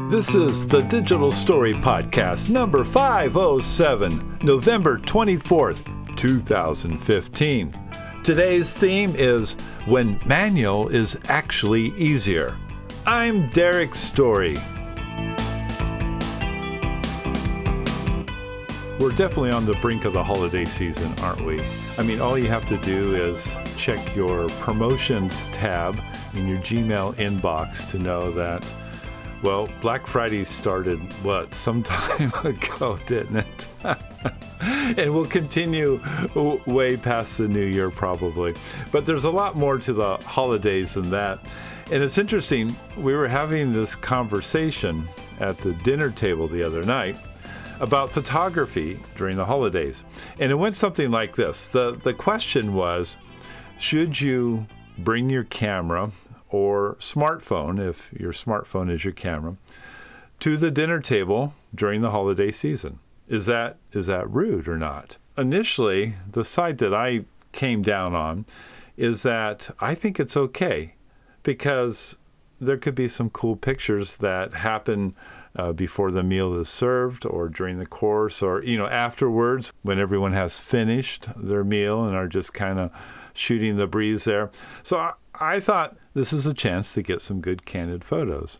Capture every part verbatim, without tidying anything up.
This is the Digital Story Podcast, number five oh seven, November twenty-fourth, two thousand fifteen. Today's theme is When Manual is Actually Easier. I'm Derek Story. We're definitely on the brink of the holiday season, aren't we? I mean, all you have to do is check your promotions tab in your Gmail inbox to know that, well, Black Friday started, what, some time ago, didn't it? And will continue w- way past the new year, probably. But there's a lot more to the holidays than that. And it's interesting, we were having this conversation at the dinner table the other night about photography during the holidays. And it went something like this. The, the question was, should you bring your camera or smartphone, if your smartphone is your camera, to the dinner table during the holiday season? Is that is that rude or not? Initially, the side that I came down on is that I think it's okay because there could be some cool pictures that happen uh, before the meal is served or during the course or, you know, afterwards when everyone has finished their meal and are just kind of shooting the breeze there. So I, I thought this is a chance to get some good candid photos.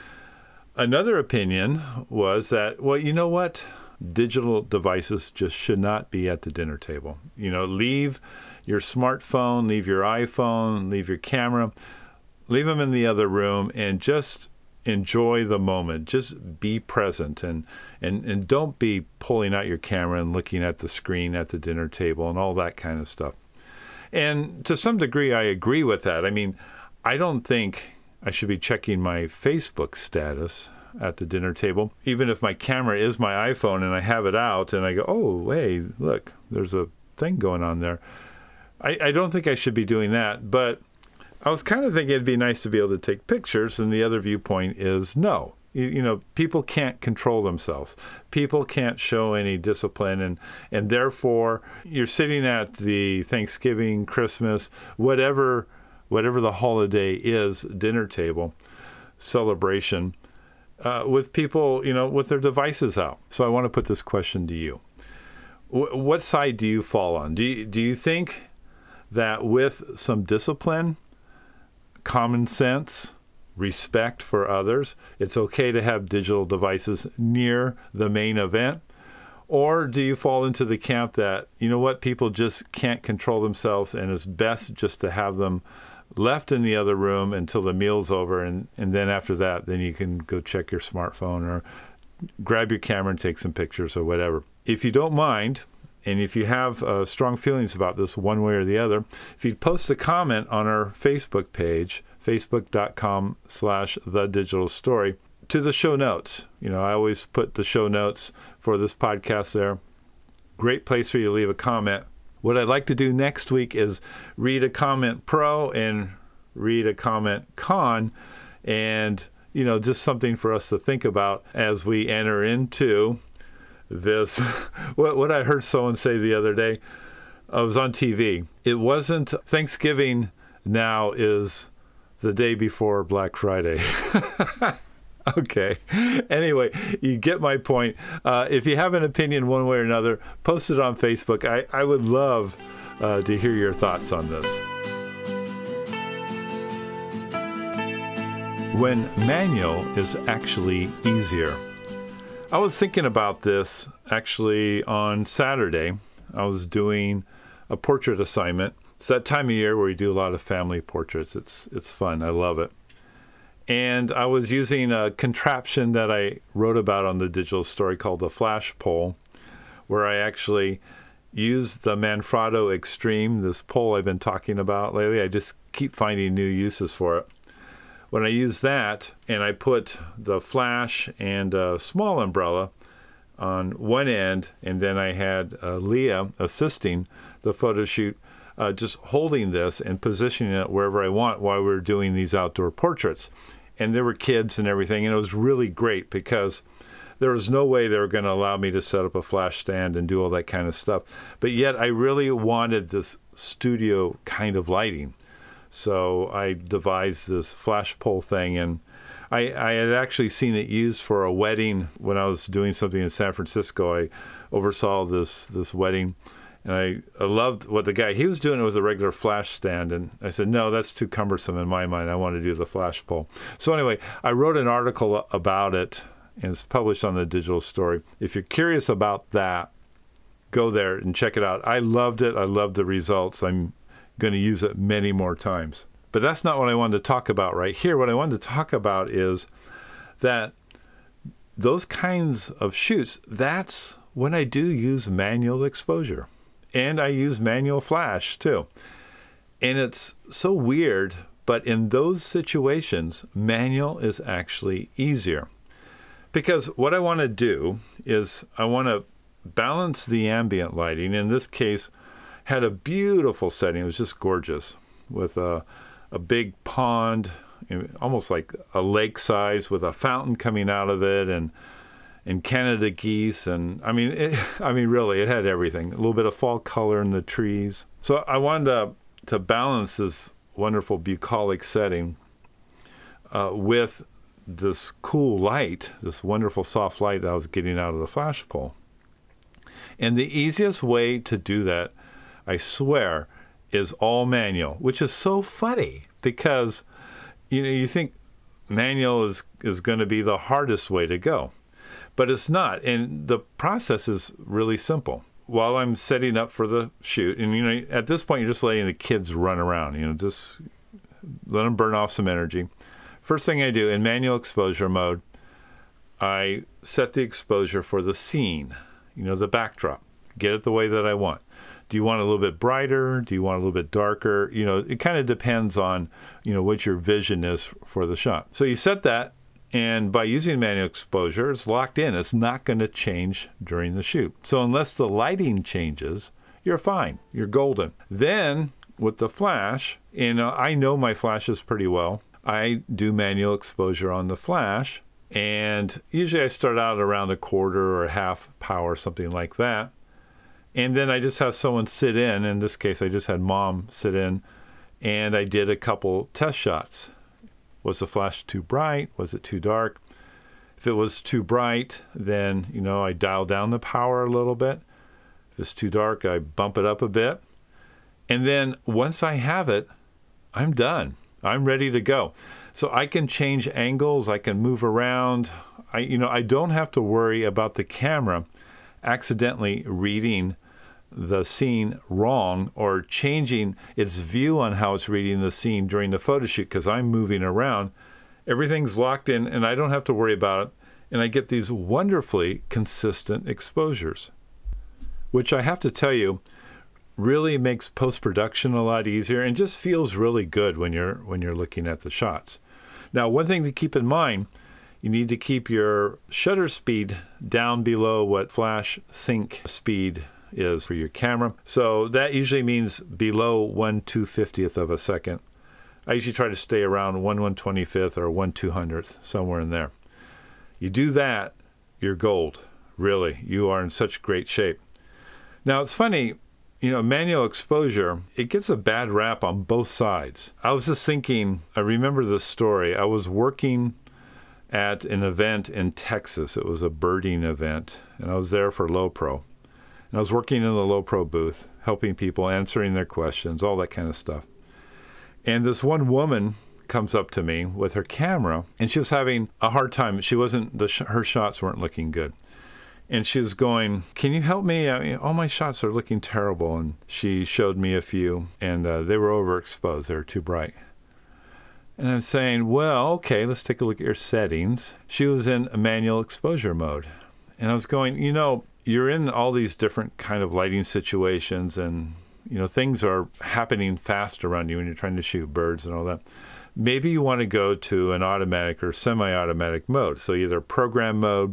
Another opinion was that, well, you know what? Digital devices just should not be at the dinner table. You know, leave your smartphone, leave your iPhone, leave your camera, leave them in the other room and just enjoy the moment. Just be present and, and, and don't be pulling out your camera and looking at the screen at the dinner table and all that kind of stuff. And to some degree, I agree with that. I mean, I don't think I should be checking my Facebook status at the dinner table, even if my camera is my iPhone and I have it out and I go, oh, hey, look, there's a thing going on there. I, I don't think I should be doing that, but I was kind of thinking it'd be nice to be able to take pictures, and the other viewpoint is no. You, you know, people can't control themselves. People can't show any discipline, and, and therefore you're sitting at the Thanksgiving, Christmas, whatever whatever the holiday is, dinner table celebration, uh, with people, you know, with their devices out. So I want to put this question to you. W- what side do you fall on? Do you, do you think that with some discipline, common sense, respect for others, it's okay to have digital devices near the main event? Or do you fall into the camp that, you know what, people just can't control themselves and it's best just to have them left in the other room until the meal's over, and, and then after that, then you can go check your smartphone or grab your camera and take some pictures or whatever. If you don't mind, and if you have uh, strong feelings about this one way or the other, if you'd post a comment on our Facebook page, facebook.com slash the digital story, to the show notes. You know, I always put the show notes for this podcast there. Great place for you to leave a comment. What I'd like to do next week is read a comment pro and read a comment con, and, you know, just something for us to think about as we enter into this. what, what I heard someone say the other day, I was on T V. It wasn't Thanksgiving now is the day before Black Friday. Okay. Anyway, you get my point. Uh, if you have an opinion one way or another, post it on Facebook. I, I would love uh, to hear your thoughts on this. When manual is actually easier. I was thinking about this actually on Saturday. I was doing a portrait assignment. It's that time of year where we do a lot of family portraits. It's it's fun. I love it. And I was using a contraption that I wrote about on the digital story called the flash pole, where I actually used the Manfrotto Extreme, this pole I've been talking about lately. I just keep finding new uses for it. When I use that and I put the flash and a small umbrella on one end, and then I had uh, Leah assisting the photo shoot, uh, just holding this and positioning it wherever I want while we were doing these outdoor portraits. And there were kids and everything, and it was really great because there was no way they were going to allow me to set up a flash stand and do all that kind of stuff. But yet I really wanted this studio kind of lighting. So I devised this flash pole thing, and I, I had actually seen it used for a wedding when I was doing something in San Francisco. I oversaw this this wedding, and I, I loved what the guy, he was doing it with a regular flash stand, and I said, no, that's too cumbersome in my mind. I want to do the flash pole. So anyway, I wrote an article about it, and it's published on the Digital Story. If you're curious about that, go there and check it out. I loved it. I loved the results. I'm going to use it many more times. But that's not what I wanted to talk about right here. What I wanted to talk about is that those kinds of shoots, that's when I do use manual exposure. And I use manual flash too. And it's so weird, but in those situations, manual is actually easier. Because what I want to do is I want to balance the ambient lighting. In this case, had a beautiful setting. It was just gorgeous, with a, a big pond, almost like a lake size, with a fountain coming out of it, and and Canada geese, and I mean, it, I mean, really, it had everything. A little bit of fall color in the trees. So I wanted to to balance this wonderful bucolic setting uh, with this cool light, this wonderful soft light that I was getting out of the flash pole. And the easiest way to do that, I swear, is all manual, which is so funny because, you know, you think manual is, is going to be the hardest way to go, but it's not. And the process is really simple. While I'm setting up for the shoot, and, you know, at this point, you're just letting the kids run around, you know, just let them burn off some energy. First thing I do in manual exposure mode, I set the exposure for the scene, you know, the backdrop, get it the way that I want. Do you want it a little bit brighter? Do you want it a little bit darker? You know, it kind of depends on, you know, what your vision is for the shot. So you set that, and by using manual exposure, it's locked in. It's not going to change during the shoot. So unless the lighting changes, you're fine. You're golden. Then with the flash, and uh, I know my flashes pretty well, I do manual exposure on the flash, and usually I start out around a quarter or a half power, something like that. And then I just have someone sit in. In this case, I just had Mom sit in, and I did a couple test shots. Was the flash too bright? Was it too dark? If it was too bright, then, you know, I dial down the power a little bit. If it's too dark, I bump it up a bit. And then once I have it, I'm done. I'm ready to go. So I can change angles. I can move around. I, you know, I don't have to worry about the camera accidentally reading the scene wrong or changing its view on how it's reading the scene during the photo shoot, because I'm moving around. Everything's locked in, and I don't have to worry about it. And I get these wonderfully consistent exposures, which I have to tell you really makes post-production a lot easier and just feels really good when you're when you're looking at the shots. Now, one thing to keep in mind, you need to keep your shutter speed down below what flash sync speed is for your camera. So that usually means below one two fiftieth of a second. I usually try to stay around one one twenty-fifth or one two hundredth, somewhere in there. You do that, you're gold. Really, you are in such great shape. Now, it's funny, you know, manual exposure, it gets a bad rap on both sides. I was just thinking, I remember this story. I was working at an event in Texas. It was a birding event, and I was there for Lowepro. And I was working in the Lowepro booth, helping people, answering their questions, all that kind of stuff. And this one woman comes up to me with her camera, and she was having a hard time. She wasn't, the sh- her shots weren't looking good. And she was going, can you help me? I mean, all my shots are looking terrible. And she showed me a few, and uh, they were overexposed. They were too bright. And I'm saying, well, okay, let's take a look at your settings. She was in a manual exposure mode. And I was going, you know, you're in all these different kind of lighting situations, and, you know, things are happening fast around you when you're trying to shoot birds and all that. Maybe you want to go to an automatic or semi-automatic mode. So either program mode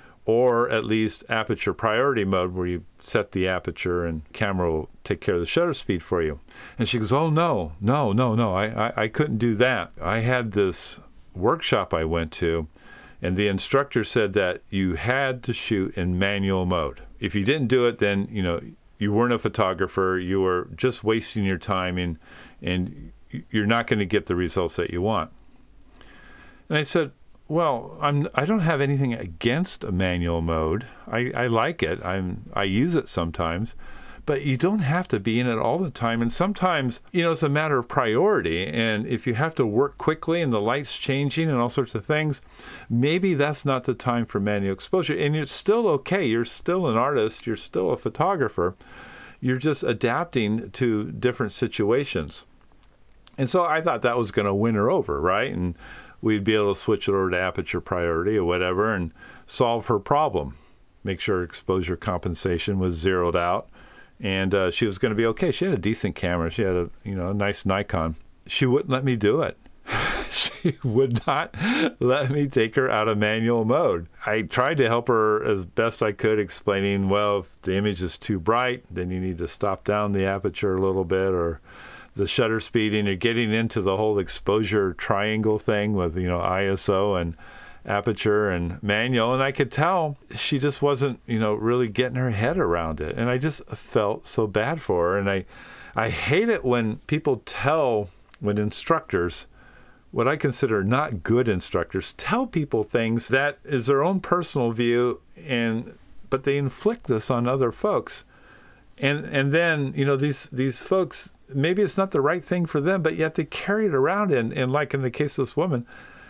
or at least aperture priority mode, where you set the aperture and camera will take care of the shutter speed for you. And she goes, oh, no, no, no, no, I, I, I couldn't do that. I had this workshop I went to, and the instructor said that you had to shoot in manual mode. If you didn't do it, then, you know, you weren't a photographer. You were just wasting your time, and, and you're not going to get the results that you want. And I said, Well, I'm I don't have anything against a manual mode. I, I like it. I'm I use it sometimes, but you don't have to be in it all the time. And sometimes, you know, it's a matter of priority. And if you have to work quickly and the light's changing and all sorts of things, maybe that's not the time for manual exposure. And it's still okay. You're still an artist. You're still a photographer. You're just adapting to different situations. And so I thought that was going to win her over, right? And we'd be able to switch it over to aperture priority or whatever and solve her problem. Make sure exposure compensation was zeroed out. And uh, she was going to be okay. She had a decent camera. She had a, you know, a nice Nikon. She wouldn't let me do it. She would not let me take her out of manual mode. I tried to help her as best I could, explaining, well, if the image is too bright, then you need to stop down the aperture a little bit, or the shutter speed, and you're getting into the whole exposure triangle thing with, you know, I S O and aperture and manual. And I could tell she just wasn't, you know, really getting her head around it. And I just felt so bad for her. And I, I hate it when people tell, when instructors, what I consider not good instructors, tell people things that is their own personal view, and but they inflict this on other folks. And and then, you know, these these folks, maybe it's not the right thing for them, but yet they carry it around, and, and like in the case of this woman,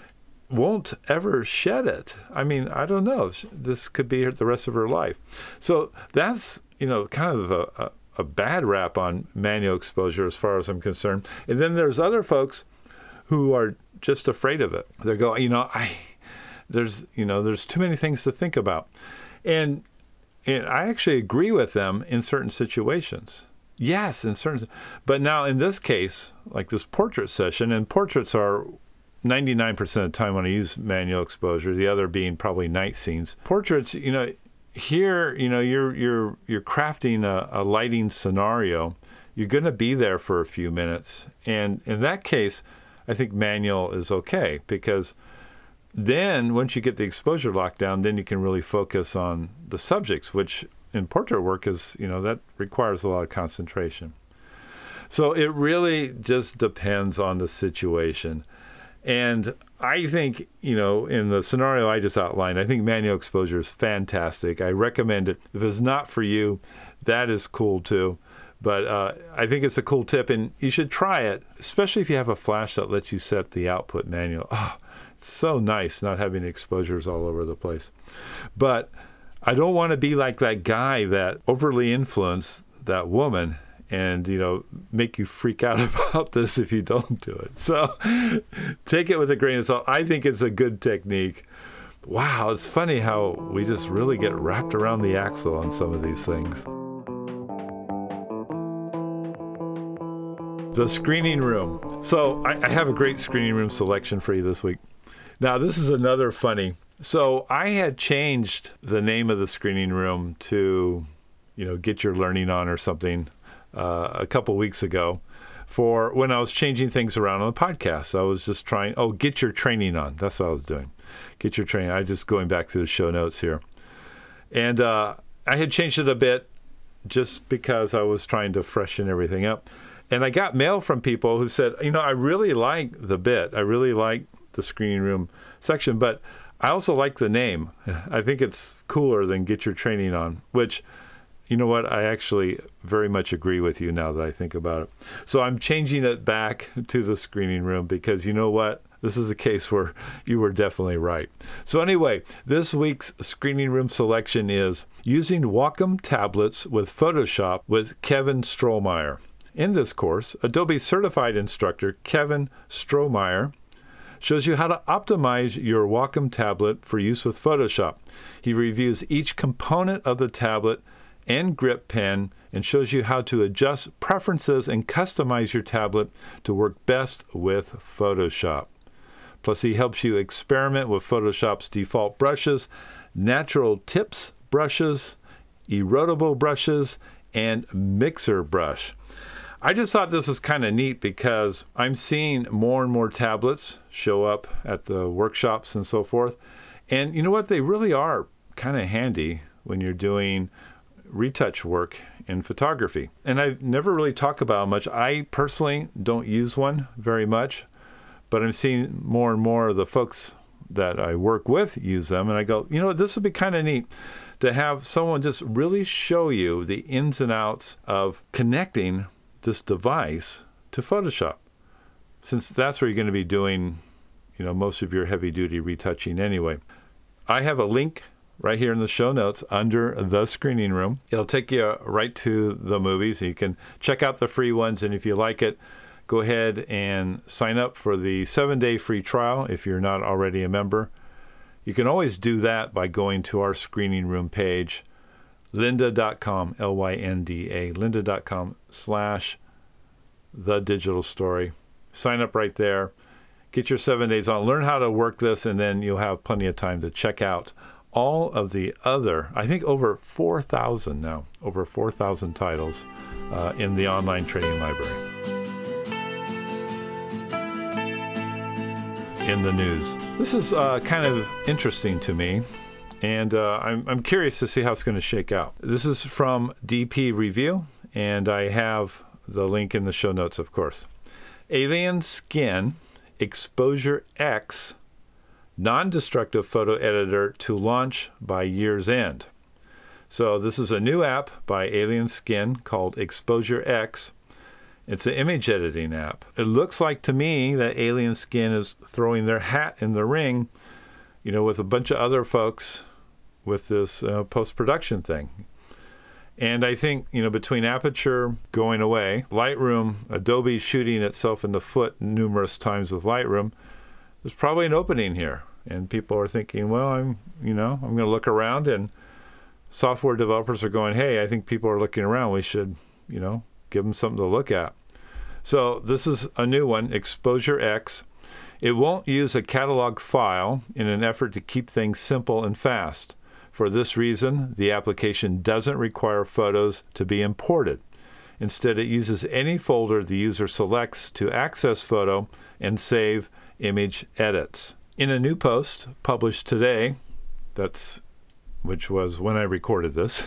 won't ever shed it. I mean, I don't know. This could be the rest of her life. So that's, you know, kind of a, a, a bad rap on manual exposure as far as I'm concerned. And then there's other folks who are just afraid of it. They're going, you know, I, there's, you know, there's too many things to think about. And, and I actually agree with them in certain situations. Yes, in certain, but now in this case, like this portrait session, and portraits are ninety-nine percent of the time when I use manual exposure, the other being probably night scenes. Portraits, you know, here, you know, you're, you're, you're crafting a, a lighting scenario. You're going to be there for a few minutes. And in that case, I think manual is okay, because then once you get the exposure locked down, then you can really focus on the subjects, which in portrait work is, you know, that requires a lot of concentration. So it really just depends on the situation. And I think, you know, in the scenario I just outlined, I think manual exposure is fantastic. I recommend it. If it's not for you, that is cool too. But uh, I think it's a cool tip, and you should try it, especially if you have a flash that lets you set the output manual. Oh, it's so nice not having exposures all over the place. But I don't want to be like that guy that overly influenced that woman and, you know, make you freak out about this if you don't do it. So take it with a grain of salt. I think it's a good technique. Wow, it's funny how we just really get wrapped around the axle on some of these things. The screening room. So I, I have a great screening room selection for you this week. Now, this is another funny. So I had changed the name of the screening room to, you know, Get Your Learning On or something uh, a couple weeks ago for when I was changing things around on the podcast. I was just trying, oh, Get Your Training On. That's what I was doing. Get Your Training. I just going back through the show notes here. And uh, I had changed it a bit just because I was trying to freshen everything up. And I got mail from people who said, you know, I really like the bit. I really like the screening room section, but I also like the name. I think it's cooler than Get Your Training On, which, you know what, I actually very much agree with you now that I think about it. So I'm changing it back to the screening room because, you know what, this is a case where you were definitely right. So anyway, this week's screening room selection is Using Wacom Tablets with Photoshop with Kevin Strohmeyer. In this course, Adobe certified instructor Kevin Strohmeyer shows you how to optimize your Wacom tablet for use with Photoshop. He reviews each component of the tablet and grip pen and shows you how to adjust preferences and customize your tablet to work best with Photoshop. Plus, he helps you experiment with Photoshop's default brushes, natural tips brushes, erodible brushes, and mixer brush. I just thought this was kind of neat because I'm seeing more and more tablets show up at the workshops and so forth. And you know what? They really are kind of handy when you're doing retouch work in photography. And I never really talk about them much. I personally don't use one very much, but I'm seeing more and more of the folks that I work with use them, and I go, you know, this would be kind of neat to have someone just really show you the ins and outs of connecting this device to Photoshop, since that's where you're going to be doing, you know, most of your heavy-duty retouching anyway. I have a link right here in the show notes under the screening room. It'll take you right to the movies. You can check out the free ones, and if you like it, go ahead and sign up for the seven-day free trial if you're not already a member. You can always do that by going to our screening room page, lynda dot com, L Y N D A, lynda dot com slash the digital story. Sign up right there. Get your seven days on. Learn how to work this, and then you'll have plenty of time to check out all of the other, I think over four thousand now, over four thousand titles uh, in the online training library. In the news. This is uh, kind of interesting to me, and uh, I'm, I'm curious to see how it's going to shake out. This is from D P Review, and I have the link in the show notes, of course. Alien Skin Exposure X non-destructive photo editor to launch by year's end. So this is a new app by Alien Skin called Exposure X. It's an image editing app. It looks like to me that Alien Skin is throwing their hat in the ring, you know, with a bunch of other folks with this uh, post-production thing. And I think, you know, between Aperture going away, Lightroom, Adobe shooting itself in the foot numerous times with Lightroom, there's probably an opening here. And people are thinking, well, I'm, you know, I'm going to look around, and software developers are going, hey, I think people are looking around. We should, you know, give them something to look at. So this is a new one, Exposure X. It won't use a catalog file in an effort to keep things simple and fast. For this reason, the application doesn't require photos to be imported. Instead, it uses any folder the user selects to access photo and save image edits. In a new post published today, that's which was when I recorded this,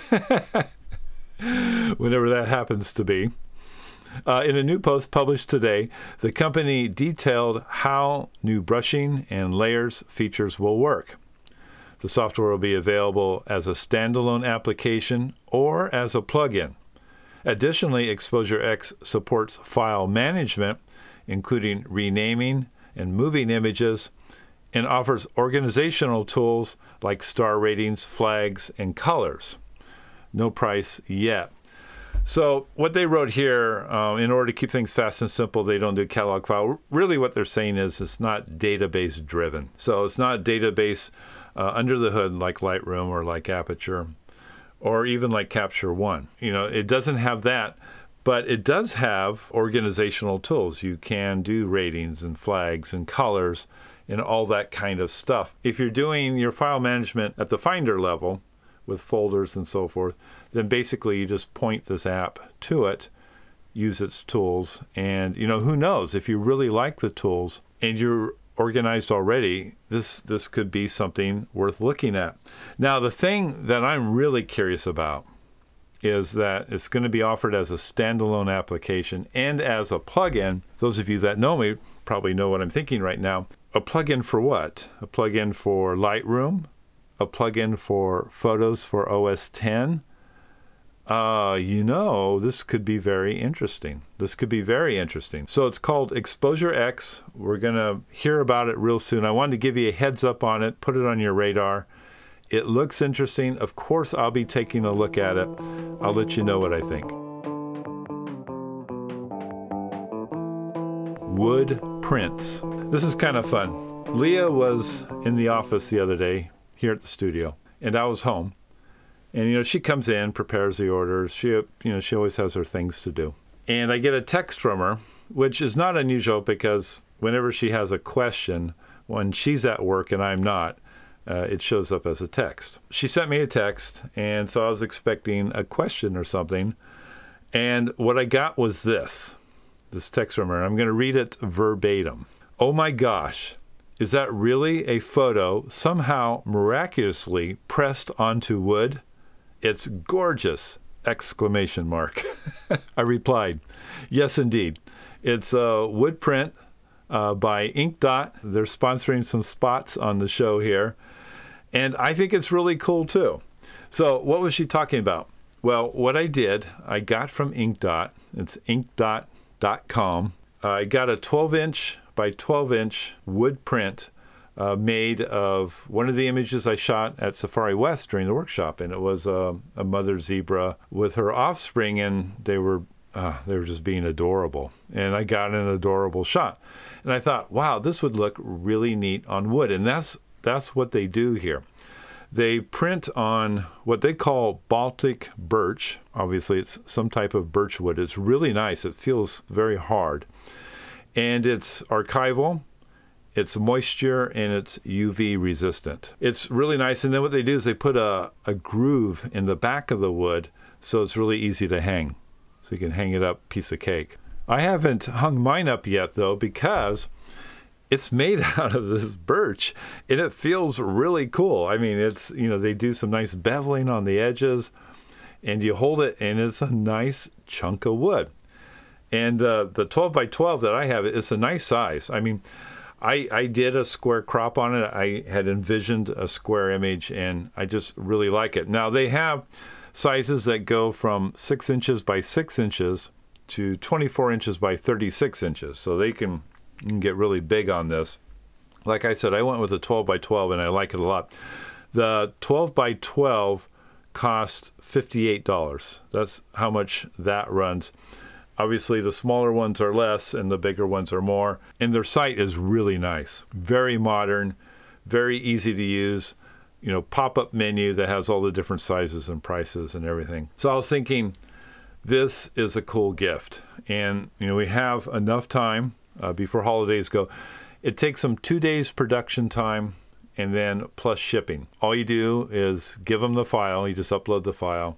whenever that happens to be, Uh, in a new post published today, the company detailed how new brushing and layers features will work. The software will be available as a standalone application or as a plugin. Additionally, Exposure X supports file management, including renaming and moving images, and offers organizational tools like star ratings, flags, and colors. No price yet. So what they wrote here, uh, in order to keep things fast and simple, they don't do catalog file. Really what they're saying is it's not database driven. So it's not database uh, under the hood like Lightroom or like Aperture or even like Capture One. You know, it doesn't have that, but it does have organizational tools. You can do ratings and flags and colors and all that kind of stuff. If you're doing your file management at the Finder level with folders and so forth, then basically you just point this app to it, use its tools, and you know, who knows, if you really like the tools and you're organized already, this this could be something worth looking at. Now, the thing that I'm really curious about is that it's going to be offered as a standalone application and as a plugin. Those of you that know me probably know what I'm thinking right now. A plugin for what? A plugin for Lightroom? A plugin for Photos for O S ten? Uh, you know, this could be very interesting. This could be very interesting. So it's called Exposure X. We're going to hear about it real soon. I wanted to give you a heads up on it, put it on your radar. It looks interesting. Of course, I'll be taking a look at it. I'll let you know what I think. Wood prints. This is kind of fun. Leah was in the office the other day here at the studio, and I was home. And, you know, she comes in, prepares the orders. She, you know, she always has her things to do. And I get a text from her, which is not unusual because whenever she has a question, when she's at work and I'm not, uh, it shows up as a text. She sent me a text, and so I was expecting a question or something. And what I got was this, this text from her. I'm going to read it verbatim. Oh my gosh. Is that really a photo somehow miraculously pressed onto wood? It's gorgeous! Exclamation mark. I replied, yes, indeed. It's a wood print uh, by Ink Dot. They're sponsoring some spots on the show here. And I think it's really cool, too. So what was she talking about? Well, what I did, I got from Ink Dot. It's ink dot dot com. Uh, I got a twelve inch by twelve inch wood print uh, made of one of the images I shot at Safari West during the workshop. And it was a, a mother zebra with her offspring, and they were uh, they were just being adorable. And I got an adorable shot. And I thought, wow, this would look really neat on wood. And that's That's what they do here. They print on what they call Baltic birch. Obviously, it's some type of birch wood. It's really nice. It feels very hard. And it's archival, it's moisture, and it's U V resistant. It's really nice. And then what they do is they put a, a groove in the back of the wood so it's really easy to hang. So you can hang it up, piece of cake. I haven't hung mine up yet, though, because it's made out of this birch, and it feels really cool. I mean, it's, you know, they do some nice beveling on the edges, and you hold it, and it's a nice chunk of wood. And uh, the twelve by twelve that I have, it's a nice size. I mean, I, I did a square crop on it. I had envisioned a square image, and I just really like it. Now, they have sizes that go from six inches by six inches to twenty-four inches by thirty-six inches, so they can You can get really big on this. Like I said, I went with a twelve by twelve, and I like it a lot. The twelve by twelve cost fifty-eight dollars. That's how much that runs. Obviously, the smaller ones are less, and the bigger ones are more. And their site is really nice. Very modern, very easy to use. You know, pop-up menu that has all the different sizes and prices and everything. So I was thinking, this is a cool gift. And, you know, we have enough time Uh, before holidays go. It takes them two days production time, and then plus shipping. All you do is give them the file. You just upload the file,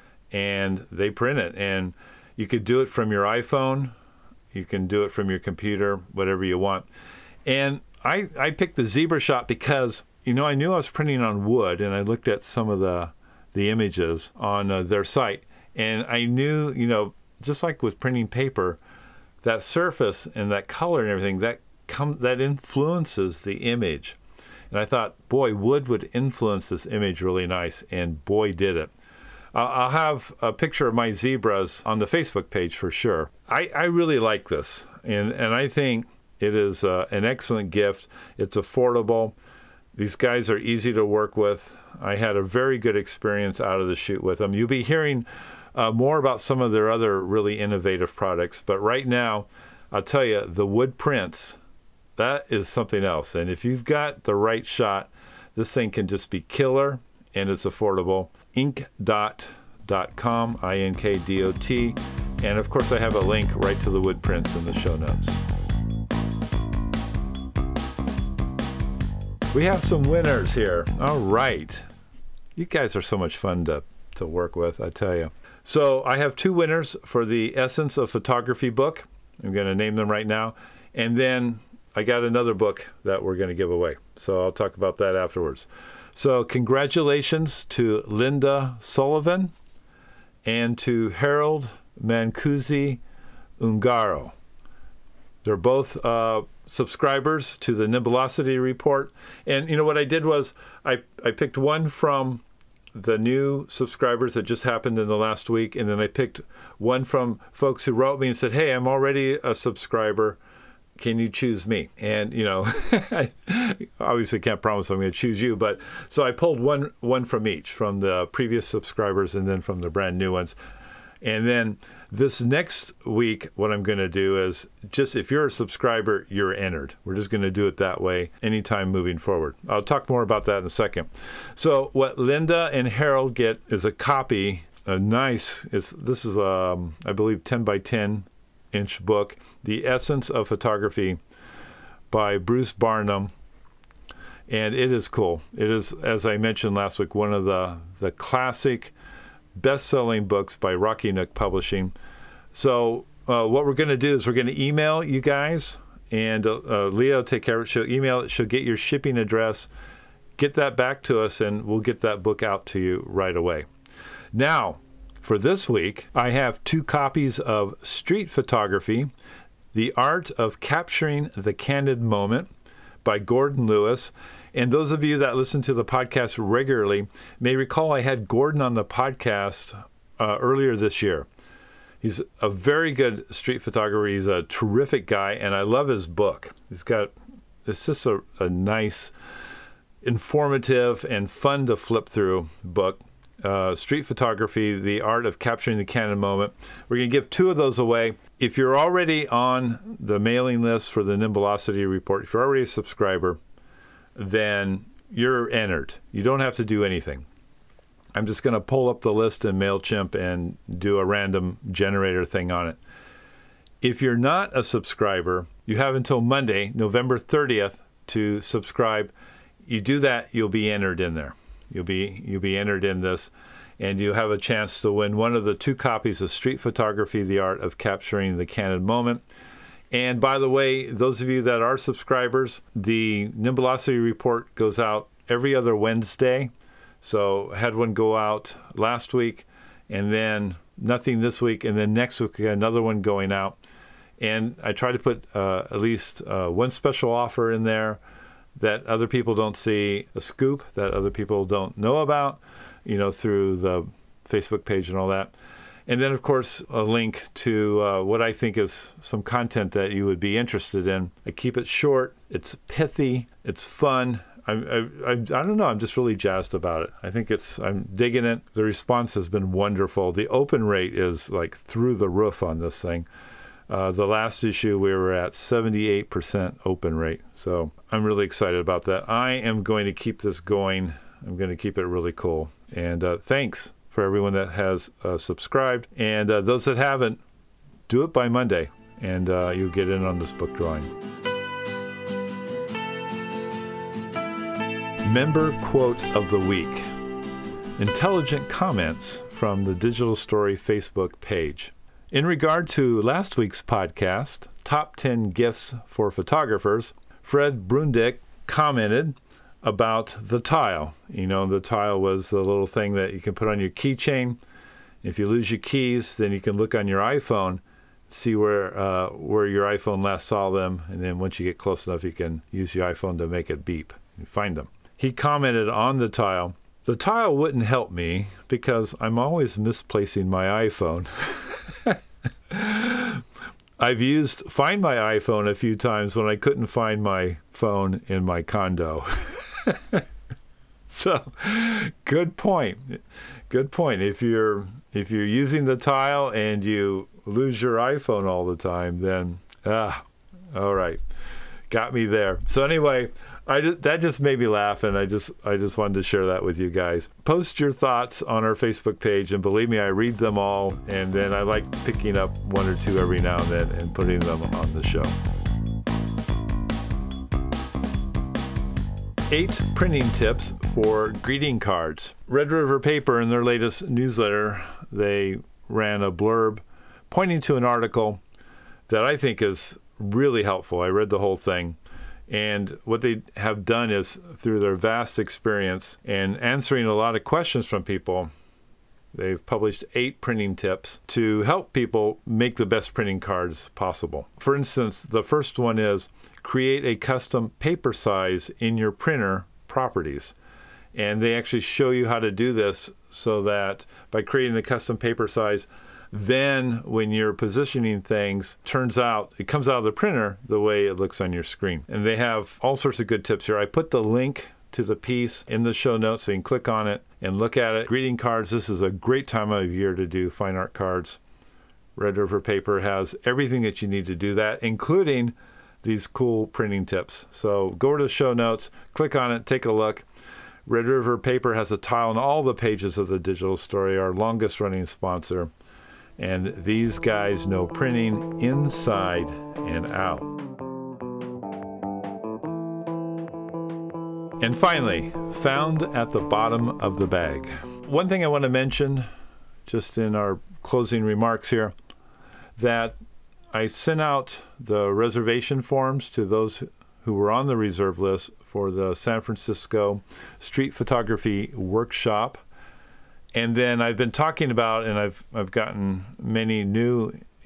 and they print it. And you could do it from your iPhone. You can do it from your computer, whatever you want. And I, I picked the zebra shot because, you know, I knew I was printing on wood, and I looked at some of the, the images on uh, their site. And I knew, you know, just like with printing paper, that surface and that color and everything, that come, that influences the image. And I thought, boy, wood would influence this image really nice, and boy, did it. Uh, I'll have a picture of my zebras on the Facebook page for sure. I, I really like this, and, and I think it is uh, an excellent gift. It's affordable. These guys are easy to work with. I had a very good experience out of the shoot with them. You'll be hearing Uh, more about some of their other really innovative products. But right now, I'll tell you, the wood prints, that is something else. And if you've got the right shot, this thing can just be killer, and it's affordable. ink dot dot com, I N K D O T. And of course, I have a link right to the wood prints in the show notes. We have some winners here. All right. You guys are so much fun to, to work with, I tell you. So I have two winners for the Essence of Photography book. I'm going to name them right now. And then I got another book that we're going to give away. So I'll talk about that afterwards. So congratulations to Linda Sullivan and to Harold Mancusi Ungaro. They're both uh, subscribers to the Nibelocity Report. And you know what I did was I, I picked one from the new subscribers that just happened in the last week, and then I picked one from folks who wrote me and said, hey, I'm already a subscriber. Can you choose me? And, you know, I obviously can't promise I'm going to choose you, but so I pulled one one from each, from the previous subscribers and then from the brand new ones. And then this next week, what I'm going to do is just, if you're a subscriber, you're entered. We're just going to do it that way anytime moving forward. I'll talk more about that in a second. So what Linda and Harold get is a copy, a nice, it's, this is, um, I believe, ten by ten inch book, The Essence of Photography by Bruce Barnum. And it is cool. It is, as I mentioned last week, one of the, the classic best-selling books by Rocky Nook Publishing. So uh, what we're going to do is we're going to email you guys, and uh, uh, Leah will take care of it. She'll email it. She'll get your shipping address, get that back to us, and we'll get that book out to you right away. Now, for this week, I have two copies of Street Photography, The Art of Capturing the Candid Moment by Gordon Lewis. And those of you that listen to the podcast regularly may recall I had Gordon on the podcast uh, earlier this year. He's a very good street photographer. He's a terrific guy, and I love his book. He's got, it's just a, a nice, informative, and fun to flip through book. Uh, Street Photography, The Art of Capturing the Candid Moment. We're going to give two of those away. If you're already on the mailing list for the Nimblelocity Report, if you're already a subscriber, then you're entered. You don't have to do anything. I'm just going to pull up the list in MailChimp and do a random generator thing on it. If you're not a subscriber, you have until Monday, November thirtieth, to subscribe. You do that, you'll be entered in there. You'll be you'll be entered in this, and you'll have a chance to win one of the two copies of Street Photography, The Art of Capturing the Candid Moment. And by the way, those of you that are subscribers, the Nimblelocity Report goes out every other Wednesday. So I had one go out last week, and then nothing this week, and then next week we got another one going out. And I try to put uh, at least uh, one special offer in there that other people don't see, a scoop that other people don't know about, you know, through the Facebook page and all that. And then, of course, a link to uh, what I think is some content that you would be interested in. I keep it short. It's pithy. It's fun. I, I, I, I don't know. I'm just really jazzed about it. I think it's, I'm digging it. The response has been wonderful. The open rate is like through the roof on this thing. Uh, the last issue, we were at seventy-eight percent open rate. So I'm really excited about that. I am going to keep this going. I'm going to keep it really cool. And uh, thanks for everyone that has uh, subscribed. And uh, those that haven't, do it by Monday, and uh, you'll get in on this book drawing. Member Quote of the Week. Intelligent comments from the Digital Story Facebook page. In regard to last week's podcast, Top ten Gifts for Photographers, Fred Brundick commented about the tile. You know, the tile was the little thing that you can put on your keychain. If you lose your keys, then you can look on your iPhone, see where uh, where your iPhone last saw them, and then once you get close enough, you can use your iPhone to make it beep and find them. He commented on the tile, "The tile wouldn't help me because I'm always misplacing my iPhone." I've used Find My iPhone a few times when I couldn't find my phone in my condo. So, good point. Good point. If you're if you're using the tile and you lose your iPhone all the time, then ah, all right, got me there. So anyway, I just, that just made me laugh, and I just I just wanted to share that with you guys. Post your thoughts on our Facebook page, and believe me, I read them all, and then I like picking up one or two every now and then and putting them on the show. Eight printing tips for greeting cards. Red River Paper, in their latest newsletter, they ran a blurb pointing to an article that I think is really helpful. I read the whole thing. And what they have done is, through their vast experience and answering a lot of questions from people, they've published eight printing tips to help people make the best printing cards possible. For instance, the first one is create a custom paper size in your printer properties. And they actually show you how to do this so that by creating a custom paper size, then when you're positioning things, turns out it comes out of the printer the way it looks on your screen. And they have all sorts of good tips here. I put the link to the piece in the show notes so you can click on it and look at it. Greeting cards, this is a great time of year to do fine art cards. Red River Paper has everything that you need to do that, including these cool printing tips. So go to the show notes, click on it, take a look. Red River Paper has a tile on all the pages of the Digital Story, our longest running sponsor. And these guys know printing inside and out. And finally, found at the bottom of the bag. One thing I want to mention, just in our closing remarks here, that I sent out the reservation forms to those who were on the reserve list for the San Francisco Street Photography Workshop. And then I've been talking about, and I've I've gotten many new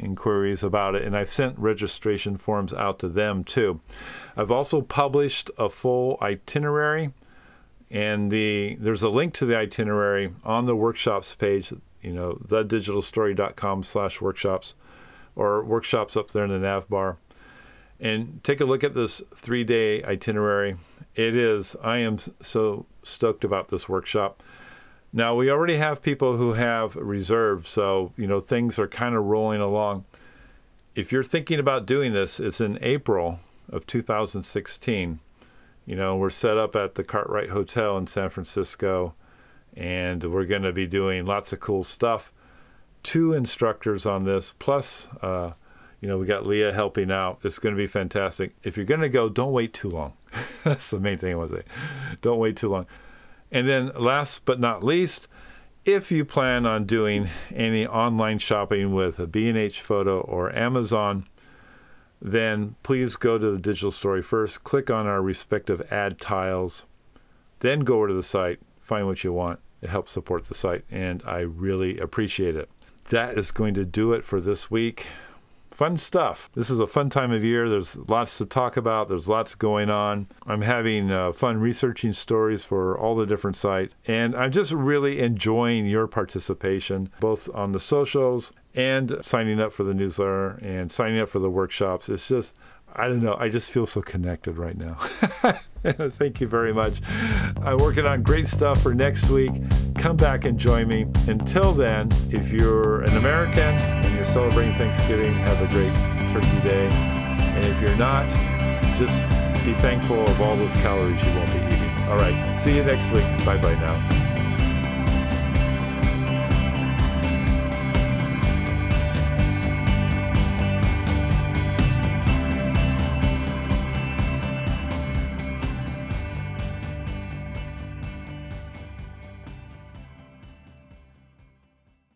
inquiries about it, and I've sent registration forms out to them too. I've also published a full itinerary, and the there's a link to the itinerary on the workshops page, you know, the digital story dot com slash workshops, or workshops up there in the nav bar. And take a look at this three-day itinerary. It is, I am so stoked about this workshop. Now, we already have people who have reserved, so, you know, things are kind of rolling along. If you're thinking about doing this, it's in April of two thousand sixteen. You know, we're set up at the Cartwright Hotel in San Francisco, and we're going to be doing lots of cool stuff. Two instructors on this, plus, uh, you know, we got Leah helping out. It's going to be fantastic. If you're going to go, don't wait too long. That's the main thing I want to say. Don't wait too long. And then last but not least, if you plan on doing any online shopping with a B and H Photo or Amazon, then please go to the Digital Story first, click on our respective ad tiles, then go over to the site, find what you want. It helps support the site, and I really appreciate it. That is going to do it for this week. Fun stuff. This is a fun time of year. There's lots to talk about. There's lots going on. I'm having uh, fun researching stories for all the different sites. And I'm just really enjoying your participation, both on the socials and signing up for the newsletter and signing up for the workshops. It's just, I don't know, I just feel so connected right now. Thank you very much. I'm working on great stuff for next week. Come back and join me. Until then, if you're an American and you're celebrating Thanksgiving, have a great Turkey Day. And if you're not, just be thankful of all those calories you won't be eating. All right, see you next week. Bye-bye now.